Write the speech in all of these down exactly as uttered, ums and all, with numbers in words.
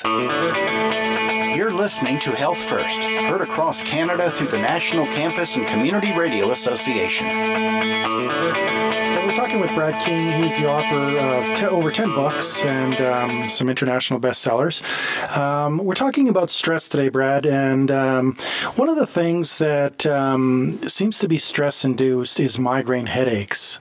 You're listening to Health First, heard across Canada through the National Campus and Community Radio Association. We're talking with Brad King. He's the author of t- over ten books and um, some international bestsellers. Um, we're talking about stress today, Brad, and um, one of the things that um, seems to be stress-induced is migraine headaches.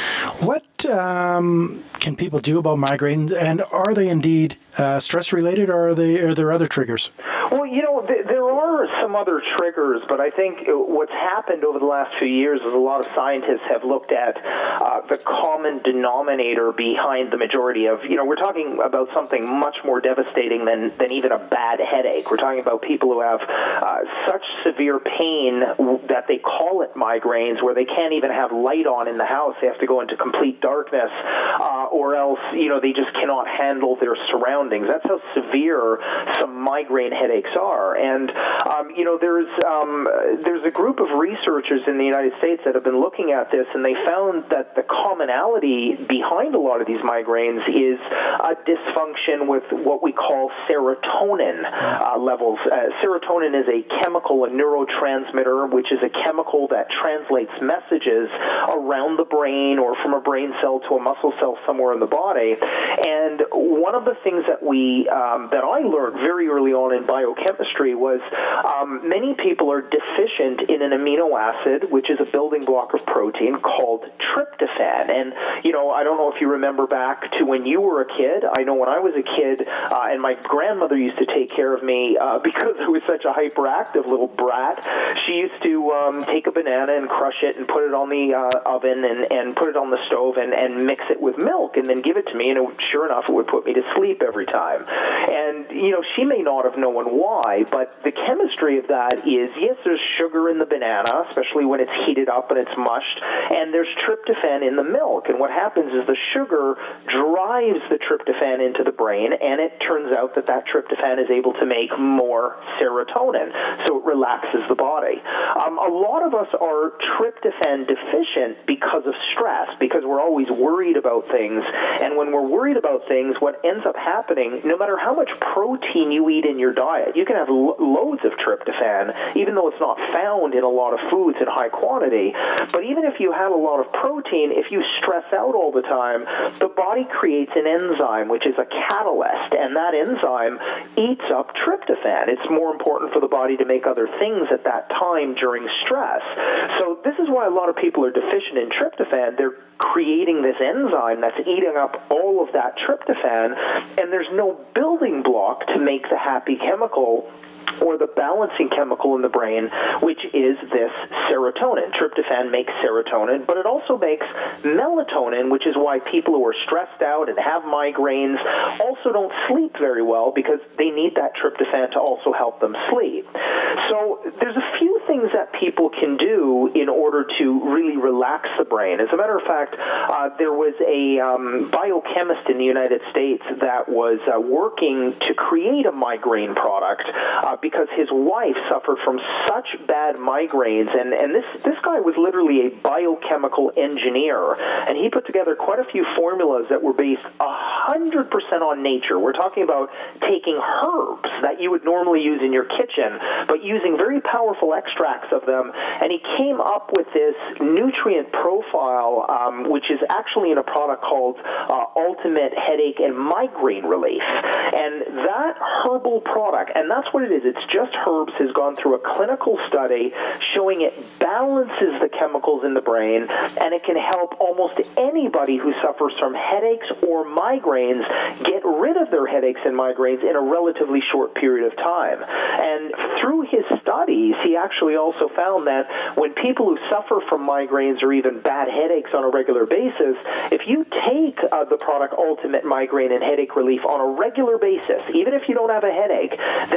What um, can people do about migraines, and are they indeed uh, stress-related, or are, they, are there other triggers? Well, you know, th- there are some other triggers, but I think what's happened over the last few years is a lot of scientists have looked at uh, the common denominator behind the majority of, you know, we're talking about something much more devastating than, than even a bad headache. We're talking about people who have uh, such severe pain that they call it migraines, where they can't even have light on in the house. They have to go into complete darkness, uh, or else, you know, they just cannot handle their surroundings. That's how severe some migraine headaches are. And, um, you know, there's um, there's a group of researchers in the United States that have been looking at this, and they found that the commonality behind a lot of these migraines is a dysfunction with what we call serotonin uh, levels. Uh, serotonin is a chemical, a neurotransmitter, which is a chemical that translates messages around the brain or from a brain cell to a muscle cell somewhere in the body. And one of the things that we um, that I learned very early on in biochemistry was um, many people are deficient in an amino acid, which is a building block of protein called tryptophan. And, you know, I don't know if you remember back to when you were a kid. I know when I was a kid, uh, and my grandmother used to take care of me uh, because I was such a hyperactive little brat. She used to um, take a banana and crush it and put it on the uh, oven and, and put it on the stove and, and mix it with milk and then give it to me. And it, sure enough, it would put me to sleep every time. And, you know, she may not have known why, but the chemistry of that is, yes, there's sugar in the banana, especially when it's heated up and it's mushed, and there's tryptophan in the milk. And what happens is the sugar drives the tryptophan into the brain, and it turns out that that tryptophan is able to make more serotonin, so it relaxes the body. Um, a lot of us are tryptophan deficient because of stress, because we're always worried about things, and when we're worried about things, what ends up happening, no matter how much protein you eat in your diet, you can have lo- loads of tryptophan, even though it's not found in a lot of foods in high quantity. But even if you have a lot of protein, if you stress out all the time, the body creates an enzyme, which is a catalyst, and that enzyme eats up tryptophan. It's more important for the body to make other things at that time during stress. So this is why a lot of people are deficient in tryptophan. They're creating this enzyme that's eating up all of that tryptophan, and there's no building block to make the happy chemical or the balancing chemical in the brain, which is this serotonin. Tryptophan makes serotonin, but it also makes melatonin, which is why people who are stressed out and have migraines also don't sleep very well, because they need that tryptophan to also help them sleep. So there's a few things that people can do in order to really relax the brain. As a matter of fact, uh, there was a um, biochemist in the United States that was uh, working to create a migraine product uh, because his wife suffered from such bad migraines, and, and this, this guy was literally a biochemical engineer, and he put together quite a few formulas that were based one hundred percent on nature. We're talking about taking herbs that you would normally use in your kitchen, but using very powerful extracts of them, and he came up with this nutrient profile, um, which is actually in a product called uh, Ultimate Headache and Migraine Relief. And that herbal product, and that's what it is, it's just herbs, has gone through a clinical study showing it balances the chemicals in the brain, and it can help almost anybody who suffers from headaches or migraines get rid of their headaches and migraines in a relatively short period of time. And through his studies, he actually also found that when people who suffer from migraines or even bad headaches on a regular basis, if you take uh, the product Ultimate Migraine and Headache Relief on a regular basis, even if you don't have a headache, then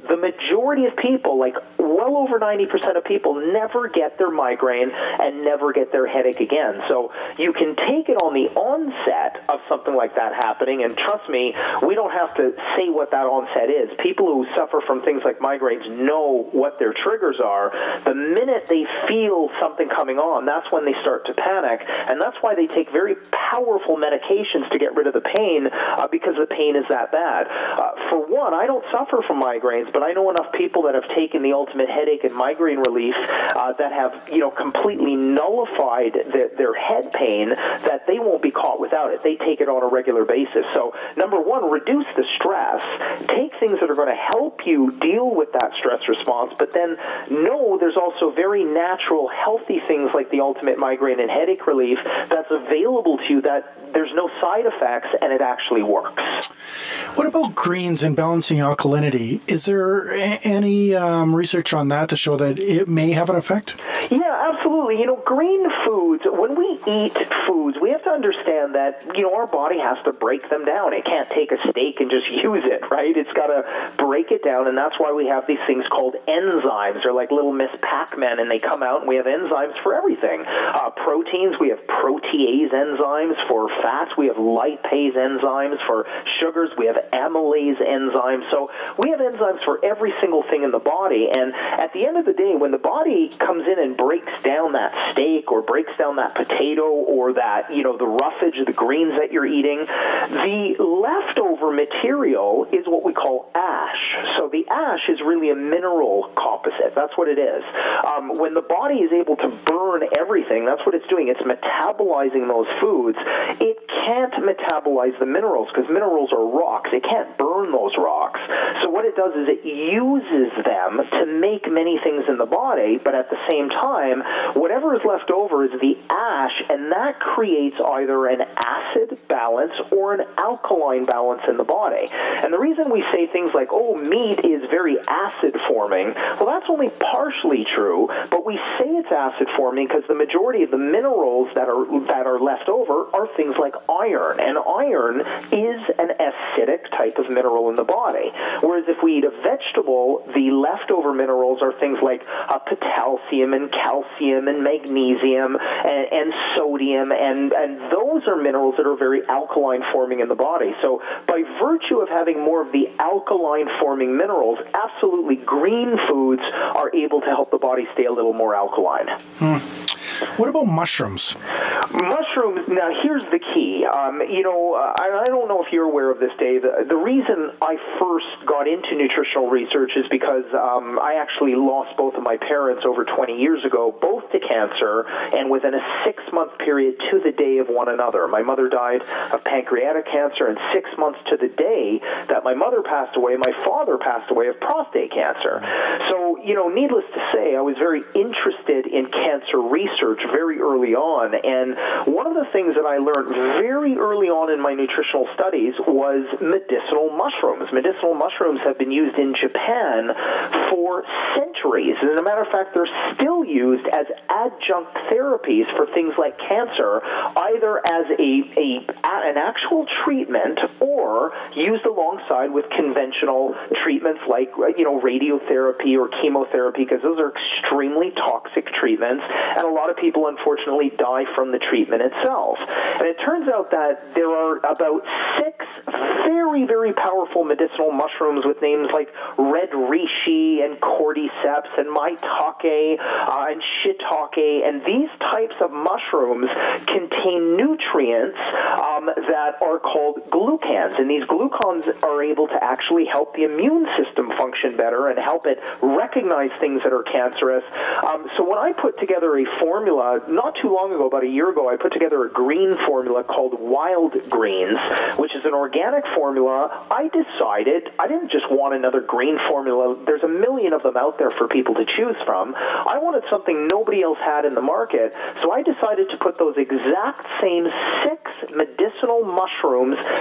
the majority of people, like well over ninety percent of people, never get their migraine and never get their headache again. So you can take it on the onset of something like that happening, and trust me, we don't have to say what that onset is. People who suffer from things like migraines know what their triggers are. The minute they feel something coming on, that's when they start to panic, and that's why they take very powerful medications to get rid of the pain, uh, because the pain is that bad. Uh, for one, I don't suffer from migraines, but I know enough people that have taken the Ultimate Headache and Migraine Relief uh, that have, you know, completely nullified the, their head pain, that they won't be caught without it. They take it on a regular basis. So, number one, reduce the stress. Take things that are going to help you deal with that stress response, but then know there's also very natural, healthy things like the Ultimate Migraine and Headache Relief that's available to you, that there's no side effects, and it actually works. What about greens and balancing alkalinity? Is there a- any um, research on that to show that it may have an effect? Yeah, absolutely. You know, green foods, when we eat foods, we have to understand that, you know, our body has to break them down. It can't take a steak and just use it, right? It's got to break it down, and that's why we have these things called enzymes. They're like little Miss Pac-Man, and they come out, and we have enzymes for everything. Uh, proteins, we have protease enzymes. For fats, we have lipase enzymes. For sugars, we have amylase enzymes. So we have enzymes for every single thing in the body, and at the end of the day, when the body comes in and breaks down that steak or breaks down that potato or that, you know, the roughage of the greens that you're eating, the leftover material is what we call ash. So the ash is really a mineral composite. That's what it is. Um, when the body is able to burn everything, that's what it's doing. It's metabolizing those foods. It can't metabolize the minerals because minerals are rocks. It can't burn those rocks. So what it does is it uses them to make many things in the body, but at the same time, whatever is left over is the ash, and that creates either an acid balance or an alkaline balance in the body. And the reason we say things like, oh, meat is very acid forming, well, that's only partially true, but we say it's acid forming because the majority of the minerals that are that are left over are things like iron, and iron is an acidic type of mineral in the body. Whereas if we eat a vegetable, the leftover minerals are things like uh, potassium and calcium and magnesium and, and sodium, and, and those are minerals that are very alkaline forming in the body. So by virtue of having more of the alkaline forming minerals, absolutely green foods are able to help the body stay a little more alkaline. Hmm. What about mushrooms? Mushrooms, now here's the key. Um, you know, I, I don't know if you're aware of this, Dave. The, the reason I first got into nutritional research is because um, I actually lost both of my parents over twenty years ago, both to cancer, and within a six-month period to the day of one another. My mother died of pancreatic cancer, and six months to the day that my mother passed away, my father passed away of prostate cancer. So, you know, needless to say, I was very interested in cancer research very early on, and one of the things that I learned very early on in my nutritional studies was medicinal mushrooms. Medicinal mushrooms have been used in Japan for centuries. As a matter of fact, they're still used as adjunct therapies for things like cancer, either as a, a an actual treatment or used alongside with conventional treatments like, you know, radiotherapy or chemotherapy, because those are extremely toxic treatments, and a lot of people unfortunately die from the treatment itself. And it turns out that there are about six very, very powerful medicinal mushrooms with names like red reishi and cordyceps and maitake uh, and shiitake, and these types of mushrooms contain nutrients um, that are called glucans, and these glucans are able to actually help the immune system function better and help it recognize things that are cancerous. Um, so when I put together a formula, not too long ago, about a year ago, I put together a green formula called Wild Greens, which is an organic formula. I decided I didn't just want another green formula. There's a million of them out there for people to choose from. I wanted something nobody else had in the market, so I decided to put those exact same six medicinal mushrooms into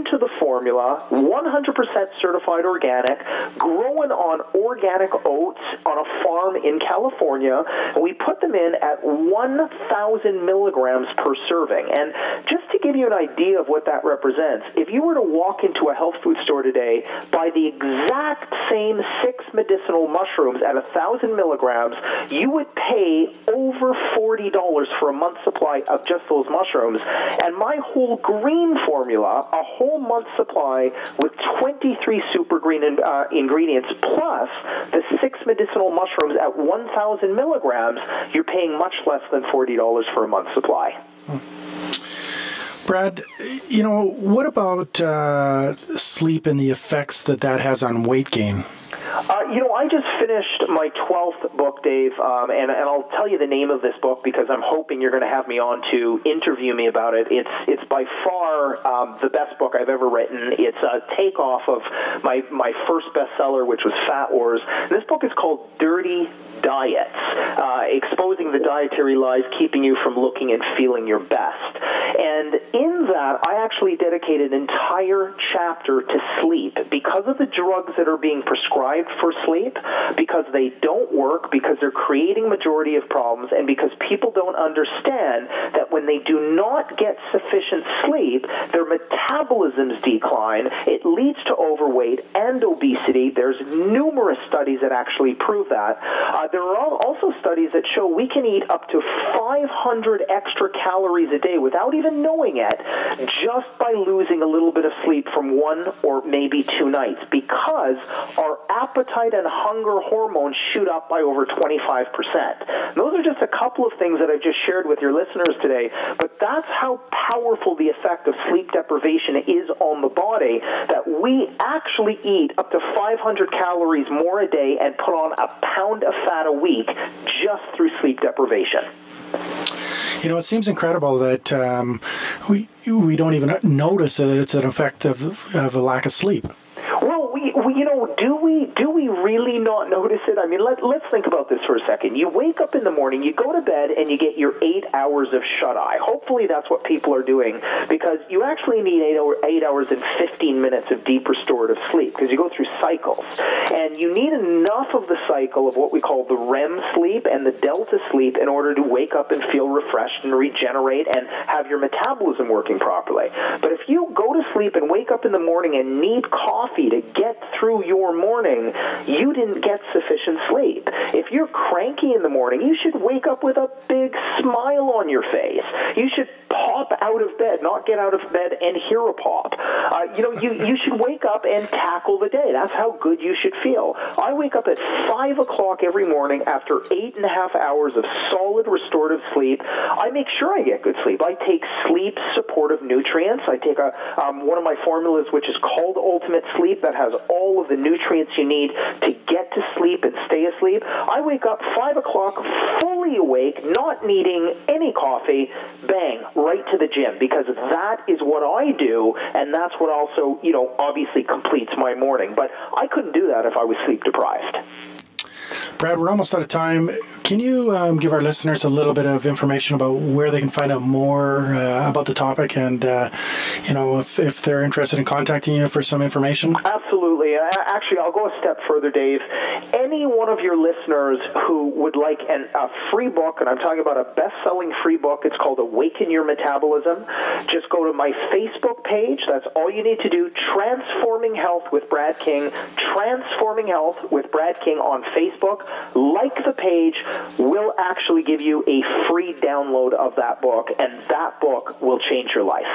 into the formula, one hundred percent certified organic, growing on organic oats on a farm in California. And we put them in at one thousand milligrams per serving. And just to give you an idea of what that represents, if you were to walk into a health food store today, buy the exact same six medicinal mushrooms at one thousand milligrams, you would pay over forty dollars for a month's supply of just those mushrooms. And my whole green formula, a whole month's supply with twenty-three super green in, uh, ingredients plus the six medicinal mushrooms at one thousand milligrams, you're paying much less than forty dollars for a month's supply. Hmm. Brad, you know, what about uh, sleep and the effects that that has on weight gain? Uh, you know, I just finished my twelfth book, Dave, um, and, and I'll tell you the name of this book because I'm hoping you're going to have me on to interview me about it. It's it's by far um, the best book I've ever written. It's a takeoff of my, my first bestseller, which was Fat Wars. And this book is called Dirty Diets, uh, exposing the dietary lies keeping you from looking and feeling your best. And in that, I actually dedicated an entire chapter to sleep because of the drugs that are being prescribed for sleep, because they don't work, because they're creating majority of problems, and because people don't understand that when they do not get sufficient sleep, their metabolisms decline. It leads to overweight and obesity. There's numerous studies that actually prove that. Uh, there are also studies that show we can eat up to five hundred extra calories a day without even knowing it, just by losing a little bit of sleep from one or maybe two nights, because our appetite and hunger hormones shoot up by over twenty-five percent. Those are just a couple of things that I've just shared with your listeners today, but that's how powerful the effect of sleep deprivation is on the body, that we actually eat up to five hundred calories more a day and put on a pound of fat a week just through sleep deprivation. You know, it seems incredible that um, we we don't even notice that it's an effect of, of a lack of sleep. Well, we, we, you know, do we do we really not notice it? I mean, let, let's think about this for a second. You wake up in the morning, you go to bed, and you get your eight hours of shut-eye. Hopefully that's what people are doing, because you actually need eight, hour, eight hours and fifteen minutes of deep restorative sleep, because you go through cycles. And you need enough of the cycle of what we call the R E M sleep and the delta sleep in order to wake up and feel refreshed and regenerate and have your metabolism working properly. But if you go to sleep and wake up in the morning and need coffee to get through your morning, you didn't get sufficient sleep. If you're cranky in the morning, you should wake up with a big smile on your face. You should pop out of bed, not get out of bed and hear a pop. Uh, you know, you, you should wake up and tackle the day. That's how good you should feel. I wake up at five o'clock every morning after eight and a half hours of solid restorative sleep. I make sure I get good sleep. I take sleep supportive nutrients. I take a um, one of my formulas, which is called Ultimate Sleep, that has all of the nutrients you need to get to sleep and stay asleep. I wake up five o'clock fully awake, not needing any coffee, bang, right to the gym, because that is what I do, and that's what also, you know, obviously completes my morning. But I couldn't do that if I was sleep deprived. Brad, we're almost out of time. Can you um, give our listeners a little bit of information about where they can find out more uh, about the topic, and uh, you know, if, if they're interested in contacting you for some information? Absolutely. Actually, I'll go a step further, Dave. Any one of your listeners who would like an, a free book, and I'm talking about a best-selling free book, it's called Awaken Your Metabolism, just go to my Facebook page. That's all you need to do. Transforming Health with Brad King. Transforming Health with Brad King on Facebook. Like the page, we'll actually give you a free download of that book, and that book will change your life.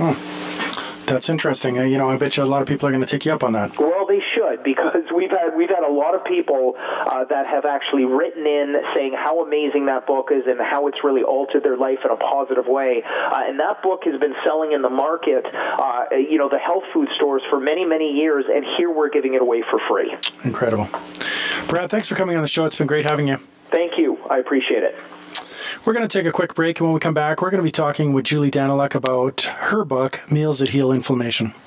Hmm. That's interesting. Uh, you know, I bet you a lot of people are going to take you up on that. Well, they should, because we've had we've had a lot of people uh, that have actually written in saying how amazing that book is and how it's really altered their life in a positive way. Uh, and that book has been selling in the market, uh, you know, the health food stores for many, many years, and here we're giving it away for free. Incredible. Brad, thanks for coming on the show. It's been great having you. Thank you. I appreciate it. We're going to take a quick break, and when we come back, we're going to be talking with Julie Daniluk about her book, Meals That Heal Inflammation.